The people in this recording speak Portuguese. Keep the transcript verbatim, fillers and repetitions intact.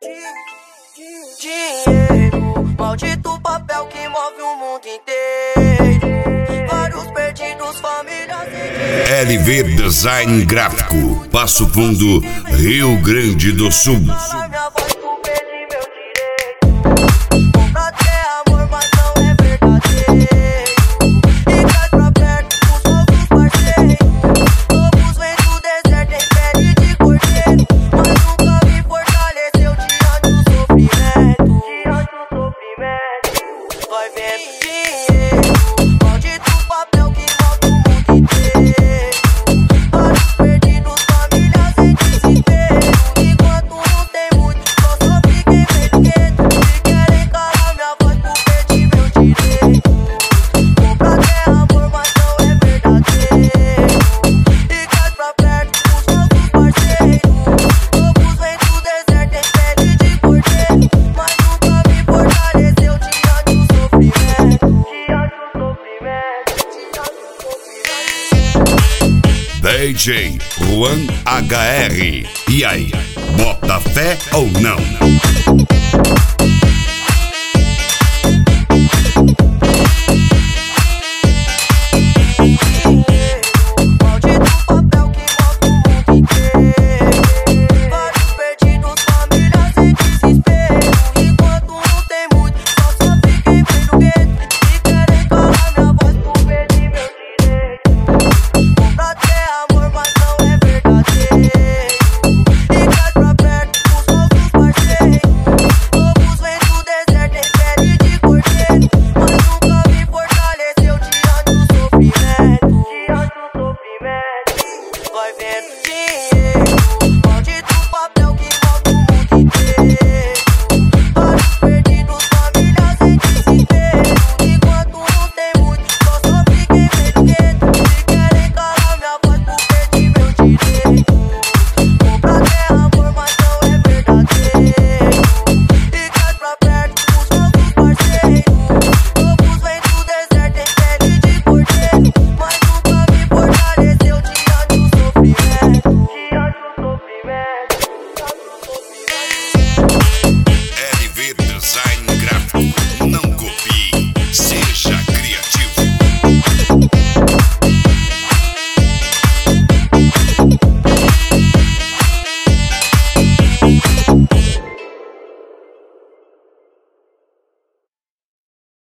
Dinheiro, maldito papel que move o mundo inteiro. Vários perdidos, famílias sem... L V Design Gráfico, Passo Fundo, Rio Grande do Sul. Vai vendo dinheiro, maldito papel que move o mundo inteiro. Vários perdidos, famílias em desespero. Enquanto não tem muito, só só fiquem medo. Se querem calar minha voz por perder meu direito. Compra até amor, mas não é verdadeiro. E cai pra perto dos nossos parceiros. Lobos vêm do deserto em pele de cordeiro, mas nunca me fortaleceu diante do sofrimento. D J Juan H R. E aí, bota fé ou não? Vai vendo